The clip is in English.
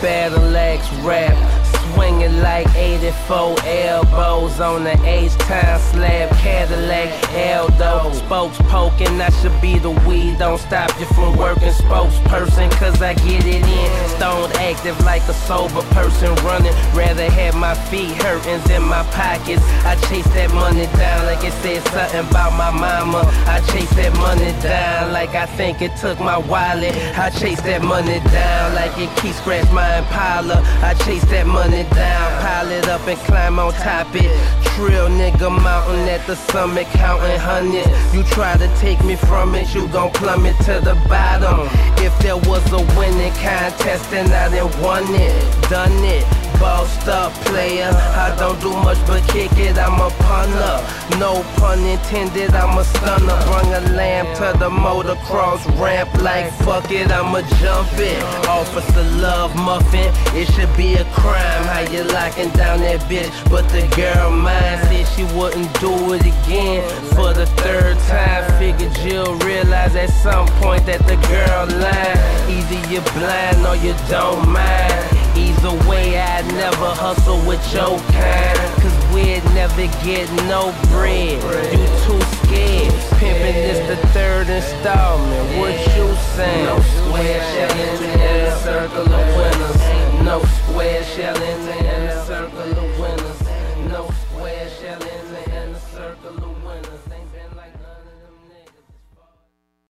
Battle axe rap, swinging like 84 elbows on the H-Town slab Cadillac Aldo. Spokes poking, I should be the weed. Don't stop you from working spokesperson, cause I get it in. Stoned active like a sober person running. Rather have my feet hurting than my pockets. I chase that money down like it said something about my mama. I chase that money down like I think it took my wallet. I chase that money down like it keeps scratch my Impala. I chase that money down, pile it up and climb on top it. Trill nigga mountain at the summit, counting hundreds. You try to take me from it, you gon' plummet to the bottom. If there was a winning contest, then I done won it, done it. Bossed up player, I don't do much but kick it, I'm a punter. No pun intended, I'm a stunner. Brung a lamb to the motocross ramp like fuck it, I'ma jump it. Officer Love Muffin, it should be a crime how you locking down that bitch. But the girl mine said she wouldn't do it again for the third time. Figured you'll realize at some point that the girl lying. Either you're blind or you don't mind. Either way, I'd never hustle with your kind, cause we'd never get no bread. You too scared. Pimpin' this the third installment. What you saying? No square shelling in the circle of winners. No square shelling in